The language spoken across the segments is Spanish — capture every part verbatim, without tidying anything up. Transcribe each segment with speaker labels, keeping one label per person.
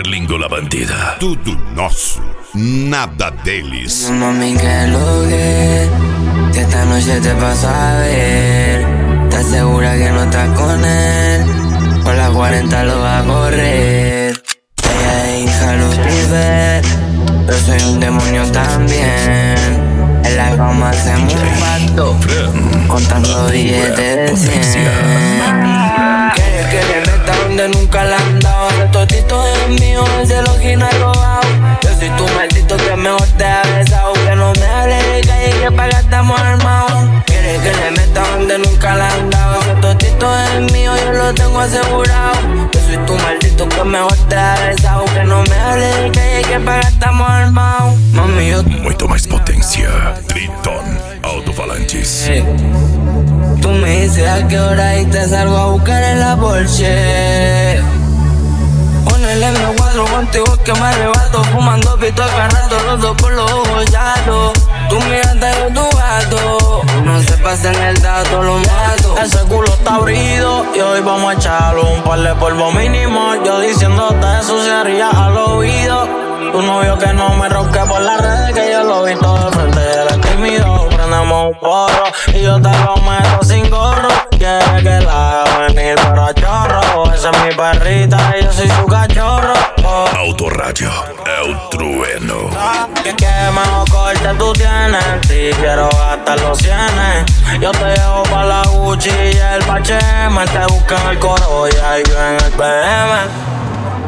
Speaker 1: Berlingo La Bandida.
Speaker 2: Tudo nosso, nada deles.
Speaker 3: Mami, que lo que, que esta noche te paso a ver. ¿Estás segura que no estás con él? Por las cuarenta lo va a correr. Ella es hija Lucifer, pero soy un demonio también. En la cama hacemos un pacto, contando billetes de cien. Quieres que le meta donde nunca le han dado. El totito es mío, el de los ginarrobados. Yo soy tu maldito que mejor te ha besado. Que no me hables de calle, que para acá estamos armados. Quieres que le meta donde nunca le han dado. El totito es mío, yo lo tengo asegurado. Yo soy tu maldito que mejor te ha besado. Que no me hables de calle, que para acá estamos armados. Mami, yo
Speaker 1: Muito mais potência. Triton Alto-Falantes.
Speaker 3: Hey. Tú me dices a qué hora y te salgo a buscar en la Porsche. Con el eme cuatro contigo es que me arrebato. Fumando pito acá rato, los dos por los ojos llatos. Tú miraste yo tu gato. No se pasen el dato, lo mato.
Speaker 4: Ese culo está abrido y hoy vamos a echarlo un par de polvo mínimo. Yo diciéndote eso sería al oído. Tu novio que no me ronque por las redes, que yo lo vi todo de frente y él es tímido. Prendemos un porro y yo te lo meto sin gorro. Quiere que la haga venir pero a chorro. Esa es mi perrita y yo soy su cachorro. Oh.
Speaker 1: Autoradio é o trueno.
Speaker 4: Que, que mejor corte tú tienes. Si quiero gastar los cienes. Yo te llevo pa' la Gucci y el Pache. Me te buscan el coro y ahí yo en el B M.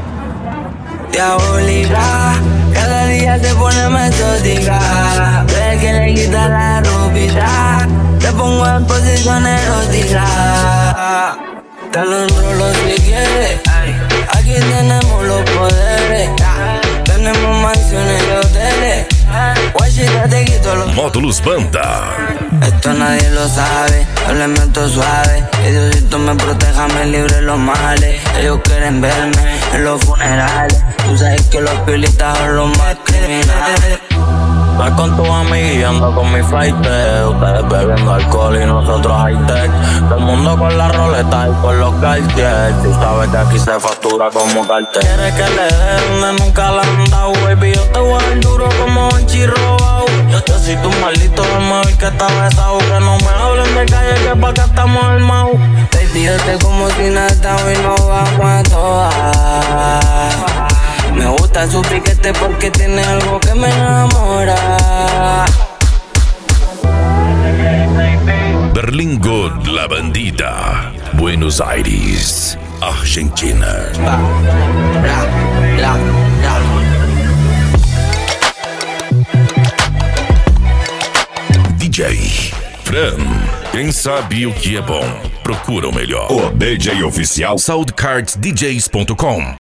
Speaker 3: Diabólica, cada día te pone más exótica. Ves que le quita la ropita, te pongo en posición erótica. Te lo enrolo si quieres. Aquí tenemos los poderes. Tenemos mansiones y hoteles. Guachita te quito los
Speaker 1: Módulos Banda.
Speaker 3: Esto nadie lo sabe, yo le meto suave. Que Diosito me proteja, me libre los males. Ellos quieren verme en los funerales. Tú sabes que los piolitas son los más criminales.
Speaker 4: Vas con tu amiga y ando con mi flight. Ustedes bebiendo alcohol y nosotros high-tech. Todo el mundo con la roleta y con los Cartier. Tú sabes que aquí se factura como cartel. Quieres que le dé donde nunca la han dado, baby. Yo te voy a dar duro como un chirrobao. Yo, yo soy tu maldito mejor que está besado. Que no me hablen de calle, que pa' acá estamos armados.
Speaker 3: Baby, yo te como si nada estamos y nos vamos a todas. Me gusta su piquete porque tiene algo que me enamora.
Speaker 1: Berlingo La Bandida. Buenos Aires, Argentina.
Speaker 3: La, la, la.
Speaker 1: D J Fran. Quem sabe o que é bom, procura o melhor.
Speaker 2: O D J oficial
Speaker 1: soundcards d js ponto com